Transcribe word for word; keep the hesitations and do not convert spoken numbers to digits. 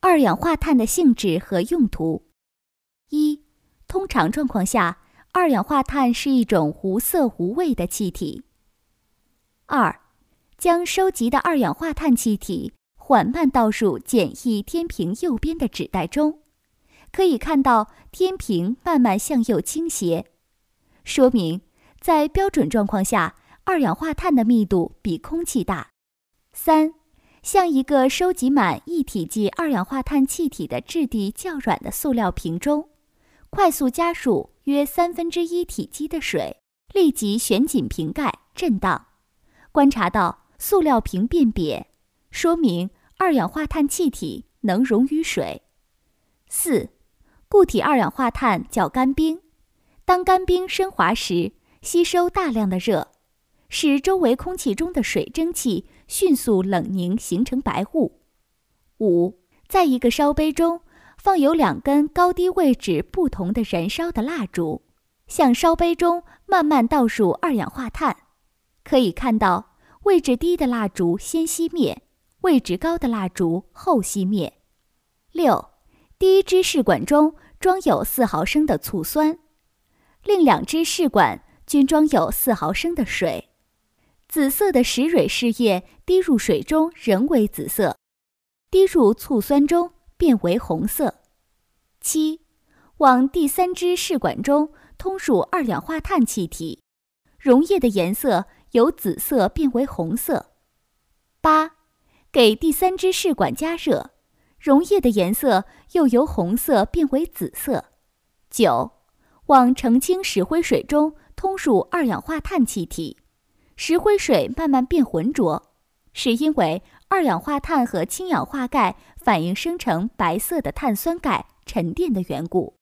二氧化碳的性质和用途。一、通常状况下，二氧化碳是一种无色无味的气体。二、将收集的二氧化碳气体缓慢倒入简易天平右边的纸袋中，可以看到天平慢慢向右倾斜，说明在标准状况下，二氧化碳的密度比空气大。三、像一个收集满一体积二氧化碳气体的质地较软的塑料瓶中，快速加入约三分之一体积的水，立即旋紧瓶盖震荡，观察到塑料瓶变瘪，说明二氧化碳气体能溶于水。四、固体二氧化碳较干冰，当干冰升华时，吸收大量的热，使周围空气中的水蒸气迅速冷凝形成白雾。五、在一个烧杯中放有两根高低位置不同的燃烧的蜡烛，向烧杯中慢慢倒入二氧化碳，可以看到位置低的蜡烛先熄灭，位置高的蜡烛后熄灭。六、第一支试管中装有四毫升的醋酸，另两支试管均装有四毫升的水。紫色的石蕊试液滴入水中仍为紫色，滴入醋酸中变为红色。七、往第三支试管中通入二氧化碳气体，溶液的颜色由紫色变为红色。八、给第三支试管加热，溶液的颜色又由红色变为紫色。九、往澄清石灰水中通入二氧化碳气体，石灰水慢慢变浑浊，是因为二氧化碳和氢氧化钙反应生成白色的碳酸钙沉淀的缘故。